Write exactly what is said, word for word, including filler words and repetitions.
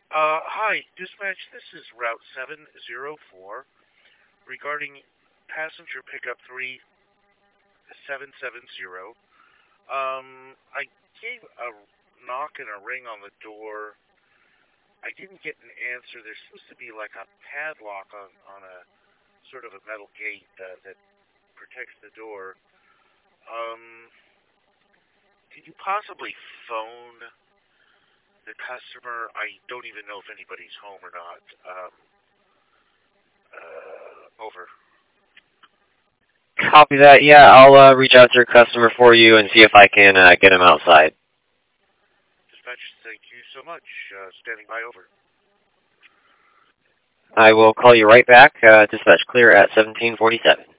Uh, hi, dispatch. This is Route seven zero four regarding passenger pickup three seven seven zero. Um, I gave a knock and a ring on the door. I didn't get an answer. There seems to be like a padlock on, on a sort of a metal gate uh, that protects the door. Um, did you possibly phone the customer? I don't even know if anybody's home or not. Um, uh, over. Copy that. Yeah, I'll uh, reach out to your customer for you and see if I can uh, get him outside. Dispatch, thank you so much. Uh, standing by, over. I will call you right back. Uh, dispatch clear at seventeen forty-seven.